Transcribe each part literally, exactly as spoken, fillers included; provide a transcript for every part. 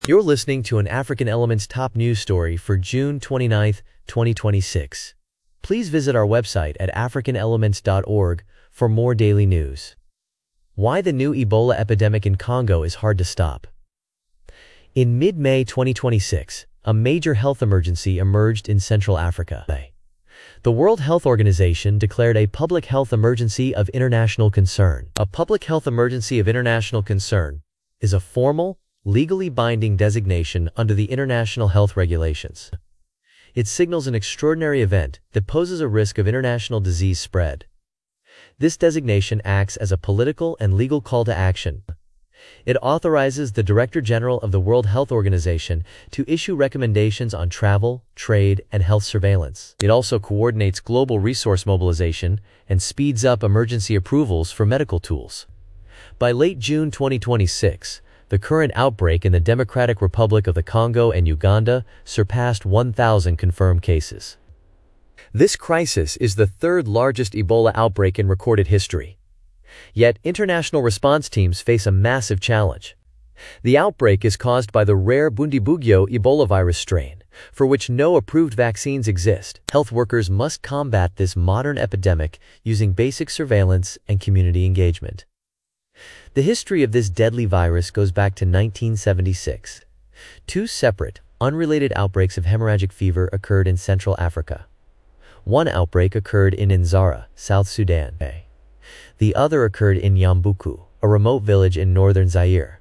You're listening to an African Elements top news story for June twenty-ninth, twenty twenty-six. Please visit our website at african elements dot org for more daily news. Why the new Ebola epidemic in Congo is hard to stop. In mid-May twenty twenty-six, a major health emergency emerged in Central Africa. The World Health Organization declared a public health emergency of international concern. A public health emergency of international concern is a formal, legally binding designation under the international health regulations. It signals an extraordinary event that poses a risk of international disease spread. This designation acts as a political and legal call to action. It authorizes the Director General of the World Health Organization to issue recommendations on travel, trade, and health surveillance. It also coordinates global resource mobilization and speeds up emergency approvals for medical tools. By late June twenty twenty-six, the current outbreak in the Democratic Republic of the Congo and Uganda surpassed one thousand confirmed cases. This crisis is the third largest Ebola outbreak in recorded history. Yet, international response teams face a massive challenge. The outbreak is caused by the rare Bundibugyo Ebola virus strain, for which no approved vaccines exist. Health workers must combat this modern epidemic using basic surveillance and community engagement. The history of this deadly virus goes back to nineteen seventy-six. Two separate, unrelated outbreaks of hemorrhagic fever occurred in Central Africa. One outbreak occurred in Nzara, South Sudan. The other occurred in Yambuku, a remote village in northern Zaire.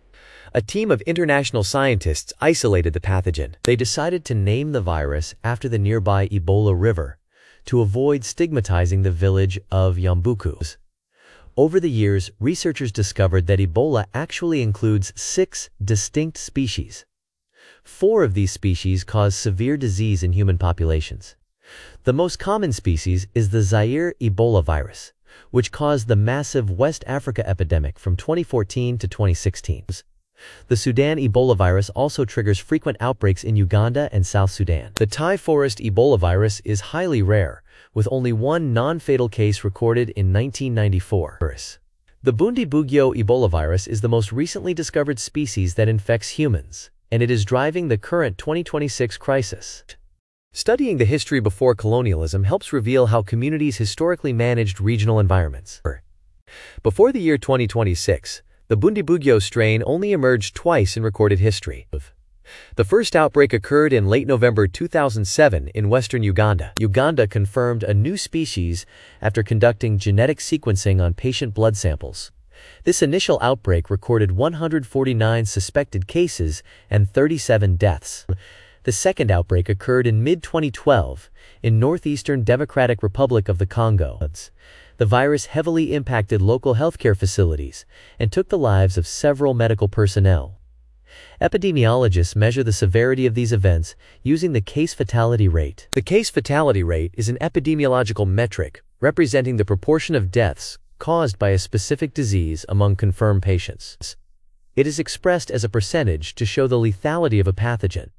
A team of international scientists isolated the pathogen. They decided to name the virus after the nearby Ebola River to avoid stigmatizing the village of Yambuku. Over the years, researchers discovered that Ebola actually includes six distinct species. Four of these species cause severe disease in human populations. The most common species is the Zaire Ebola virus, which caused the massive West Africa epidemic from twenty fourteen to twenty sixteen. The Sudan Ebola virus also triggers frequent outbreaks in Uganda and South Sudan. The Thai forest Ebola virus is highly rare, with only one non-fatal case recorded in nineteen ninety-four. The Bundibugyo Ebola virus is the most recently discovered species that infects humans, and it is driving the current twenty twenty-six crisis. Studying the history before colonialism helps reveal how communities historically managed regional environments. Before the year twenty twenty-six, the Bundibugyo strain only emerged twice in recorded history. The first outbreak occurred in late November two thousand seven in western Uganda. Uganda confirmed a new species after conducting genetic sequencing on patient blood samples. This initial outbreak recorded one hundred forty-nine suspected cases and thirty-seven deaths. The second outbreak occurred in mid twenty twelve in northeastern Democratic Republic of the Congo. The virus heavily impacted local healthcare facilities and took the lives of several medical personnel. Epidemiologists measure the severity of these events using the case fatality rate. The case fatality rate is an epidemiological metric representing the proportion of deaths caused by a specific disease among confirmed patients. It is expressed as a percentage to show the lethality of a pathogen.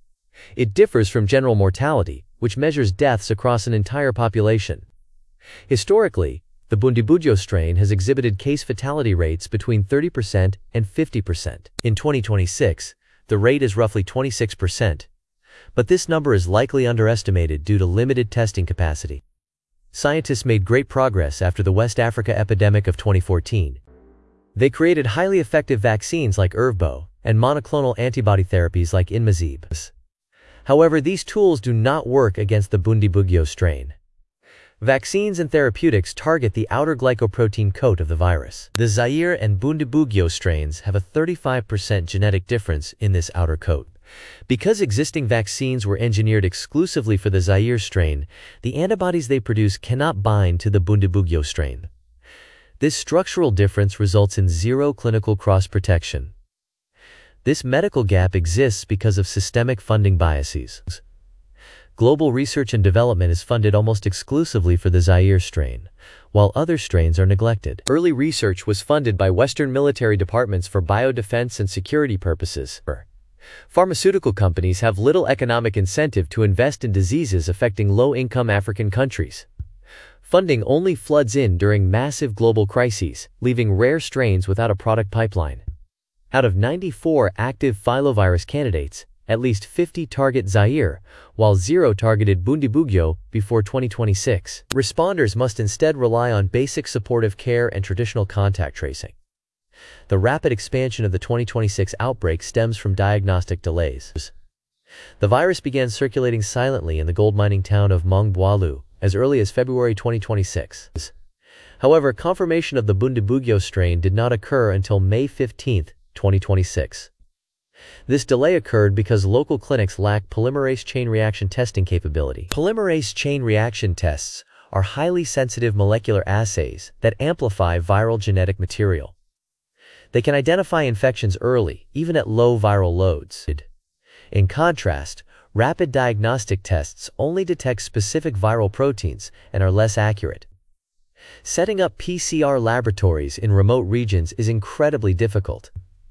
It differs from general mortality, which measures deaths across an entire population. Historically, the Bundibugyo strain has exhibited case fatality rates between thirty percent and fifty percent. In twenty twenty-six, the rate is roughly twenty-six percent, but this number is likely underestimated due to limited testing capacity. Scientists made great progress after the West Africa epidemic of twenty fourteen. They created highly effective vaccines like Ervbo and monoclonal antibody therapies like Inmazeb. However, these tools do not work against the Bundibugyo strain. Vaccines and therapeutics target the outer glycoprotein coat of the virus. The Zaire and Bundibugyo strains have a thirty-five percent genetic difference in this outer coat. Because existing vaccines were engineered exclusively for the Zaire strain, the antibodies they produce cannot bind to the Bundibugyo strain. This structural difference results in zero clinical cross-protection. This medical gap exists because of systemic funding biases. Global research and development is funded almost exclusively for the Zaire strain, while other strains are neglected. Early research was funded by Western military departments for biodefense and security purposes. Pharmaceutical companies have little economic incentive to invest in diseases affecting low-income African countries. Funding only floods in during massive global crises, leaving rare strains without a product pipeline. Out of ninety-four active filovirus candidates, at least fifty target Zaire, while zero targeted Bundibugyo before twenty twenty-six. Responders must instead rely on basic supportive care and traditional contact tracing. The rapid expansion of the twenty twenty-six outbreak stems from diagnostic delays. The virus began circulating silently in the gold mining town of Mongboalu as early as February twenty twenty-six. However, confirmation of the Bundibugyo strain did not occur until May fifteenth, twenty twenty-six. This delay occurred because local clinics lack polymerase chain reaction testing capability. Polymerase chain reaction tests are highly sensitive molecular assays that amplify viral genetic material. They can identify infections early, even at low viral loads. In contrast, rapid diagnostic tests only detect specific viral proteins and are less accurate. Setting up P C R laboratories in remote regions is incredibly difficult.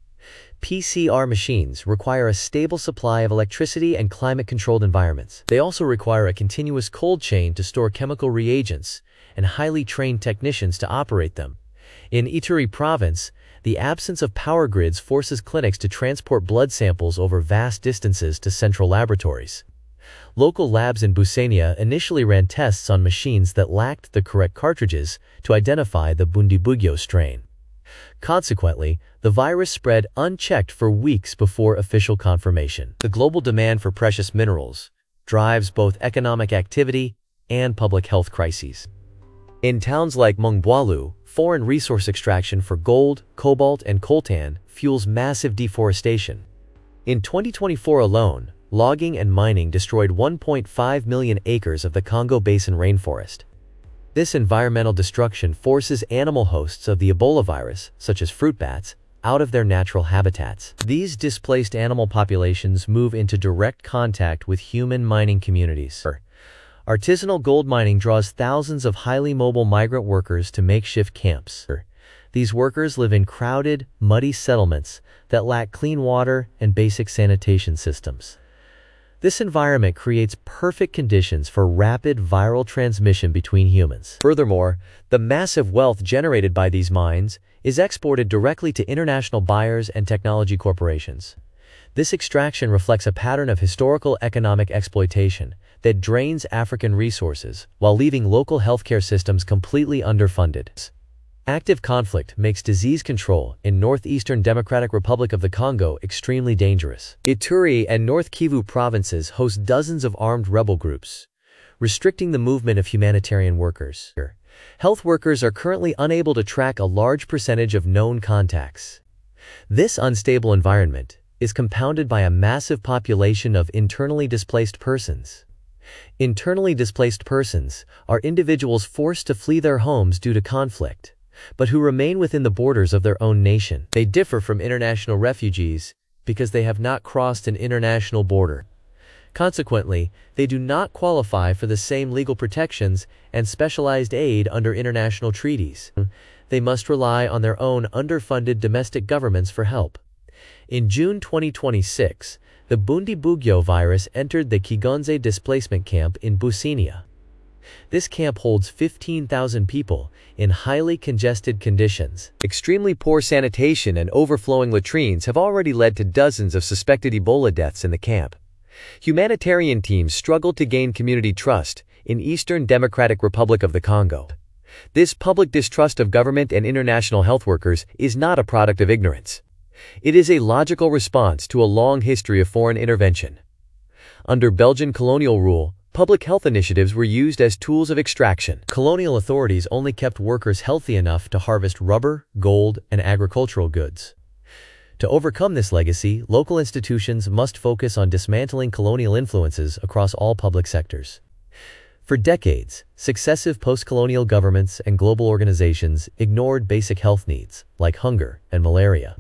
P C R machines require a stable supply of electricity and climate-controlled environments. They also require a continuous cold chain to store chemical reagents and highly trained technicians to operate them. In Ituri province, the absence of power grids forces clinics to transport blood samples over vast distances to central laboratories. Local labs in Busenia initially ran tests on machines that lacked the correct cartridges to identify the Bundibugyo strain. Consequently, the virus spread unchecked for weeks before official confirmation. The global demand for precious minerals drives both economic activity and public health crises. In towns like Mongboalu, foreign resource extraction for gold, cobalt, and coltan fuels massive deforestation. In twenty twenty-four alone, logging and mining destroyed one point five million acres of the Congo Basin rainforest. This environmental destruction forces animal hosts of the Ebola virus, such as fruit bats, out of their natural habitats. These displaced animal populations move into direct contact with human mining communities. Artisanal gold mining draws thousands of highly mobile migrant workers to makeshift camps. These workers live in crowded, muddy settlements that lack clean water and basic sanitation systems. This environment creates perfect conditions for rapid viral transmission between humans. Furthermore, the massive wealth generated by these mines is exported directly to international buyers and technology corporations. This extraction reflects a pattern of historical economic exploitation that drains African resources while leaving local healthcare systems completely underfunded. Active conflict makes disease control in Northeastern Democratic Republic of the Congo extremely dangerous. Ituri and North Kivu provinces host dozens of armed rebel groups, restricting the movement of humanitarian workers. Health workers are currently unable to track a large percentage of known contacts. This unstable environment is compounded by a massive population of internally displaced persons. Internally displaced persons are individuals forced to flee their homes due to conflict, but who remain within the borders of their own nation. They differ from international refugees because they have not crossed an international border. Consequently, they do not qualify for the same legal protections and specialized aid under international treaties. They must rely on their own underfunded domestic governments for help. In June twenty twenty-six, the Bundibugyo virus entered the Kigonze displacement camp in Busenia. This camp holds fifteen thousand people in highly congested conditions. Extremely poor sanitation and overflowing latrines have already led to dozens of suspected Ebola deaths in the camp. Humanitarian teams struggle to gain community trust in Eastern Democratic Republic of the Congo. This public distrust of government and international health workers is not a product of ignorance. It is a logical response to a long history of foreign intervention. Under Belgian colonial rule, public health initiatives were used as tools of extraction. Colonial authorities only kept workers healthy enough to harvest rubber, gold, and agricultural goods. To overcome this legacy, local institutions must focus on dismantling colonial influences across all public sectors. For decades, successive post-colonial governments and global organizations ignored basic health needs, like hunger and malaria.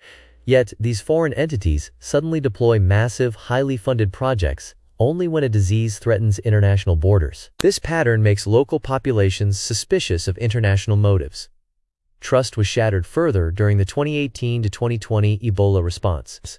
Yet, these foreign entities suddenly deploy massive, highly funded projects only when a disease threatens international borders. This pattern makes local populations suspicious of international motives. Trust was shattered further during the twenty eighteen to twenty twenty Ebola response.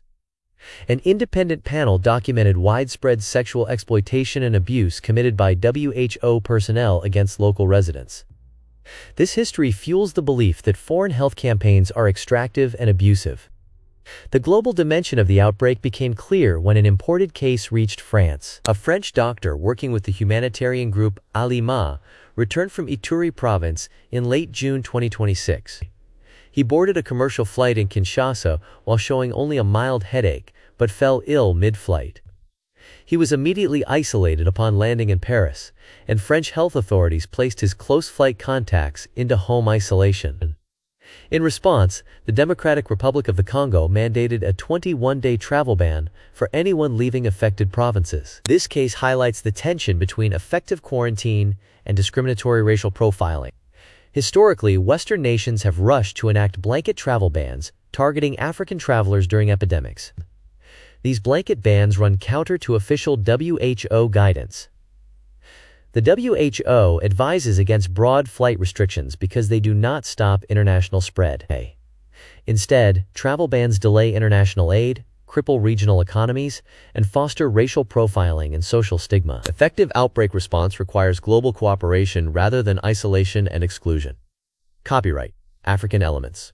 An independent panel documented widespread sexual exploitation and abuse committed by W H O personnel against local residents. This history fuels the belief that foreign health campaigns are extractive and abusive. The global dimension of the outbreak became clear when an imported case reached France. A French doctor working with the humanitarian group Alima returned from Ituri province in late June twenty twenty-six. He boarded a commercial flight in Kinshasa while showing only a mild headache, but fell ill mid-flight. He was immediately isolated upon landing in Paris, and French health authorities placed his close flight contacts into home isolation. In response, the Democratic Republic of the Congo mandated a twenty-one day travel ban for anyone leaving affected provinces. This case highlights the tension between effective quarantine and discriminatory racial profiling. Historically, Western nations have rushed to enact blanket travel bans targeting African travelers during epidemics. These blanket bans run counter to official W H O guidance. The W H O advises against broad flight restrictions because they do not stop international spread. Instead, travel bans delay international aid, cripple regional economies, and foster racial profiling and social stigma. Effective outbreak response requires global cooperation rather than isolation and exclusion. Copyright African Elements.